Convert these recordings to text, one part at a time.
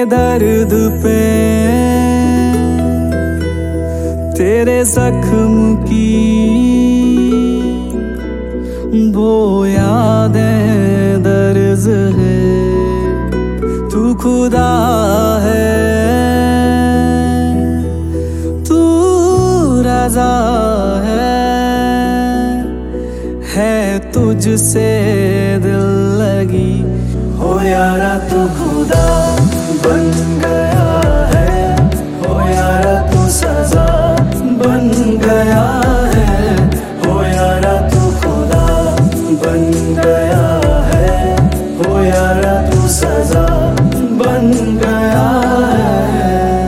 दर्द पे, तेरे जख्म की वो यादें दर्ज है। तू खुदा है, तू रज़ा है तुझसे दिल लगी। हो यारा तू खुदा बन गया है, हो यारा तू सजा बन गया है, हो यारा तू खुदा बन गया है, हो यारा तू सजा बन गया है।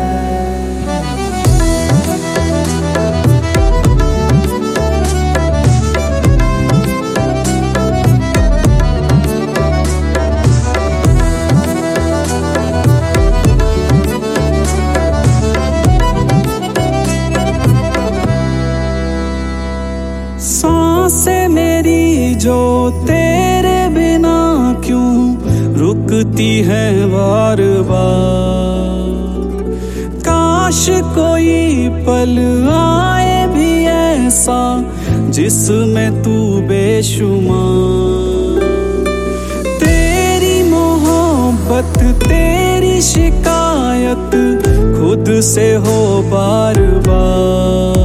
सांसें मेरी जो तेरे बिना क्यों रुकती है बार बार। काश कोई पल आए भी ऐसा जिसमें तू बेशुमार। तेरी मोहब्बत तेरी शिकायत खुद से हो बार बार।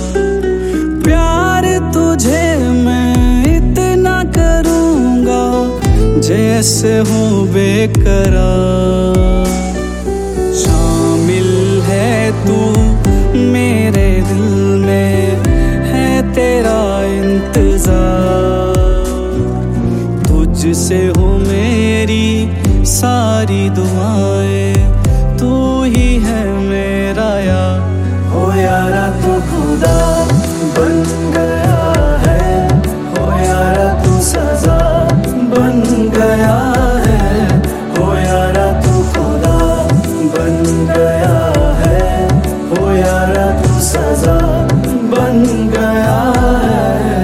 तुझे मैं इतना करूँगा जैसे हूँ बेकरार। शामिल है तू मेरे दिल में, है तेरा इंतजार। तुझसे हो मेरी सारी दुआएं, तू ही है मेरा यार। हो यारा तू खुदा बन गया है, हो यारा तू सजा बन गया है, हो यारा तू खुदा बन गया है, हो यारा तू सजा बन गया है।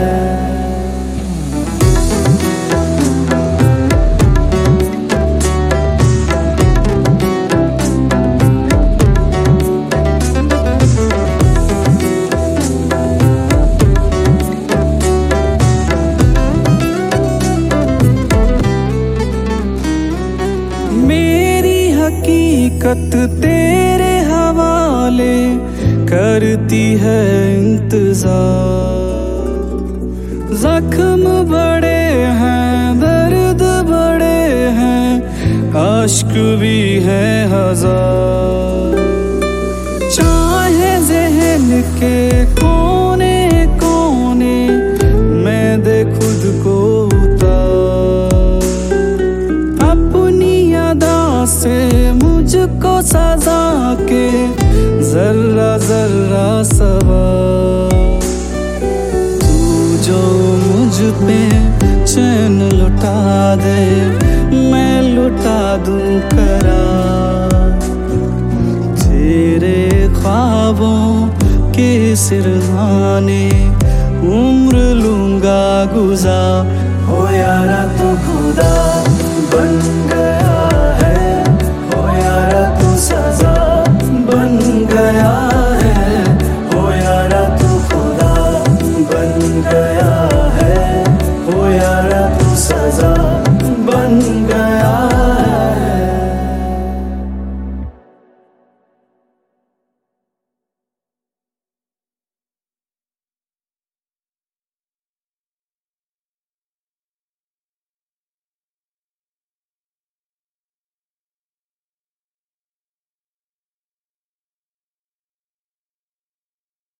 हकीकत तेरे हवाले करती है इंतजार। जख्म बड़े हैं, दर्द बड़े हैं, अश्क भी है हजार। चाहे ज़हन के कोने कोने मैं दे खुद को उतार। अपनी अदा से मुझको सजा के जर्रा जर्रा सवार। तू जो मुझ पे चैन लुटा दे, मैं लुटा दूं करार। तेरे ख्वाबों के सिरहाने उम्र लूंगा गुजार। हो यारा तू खुदा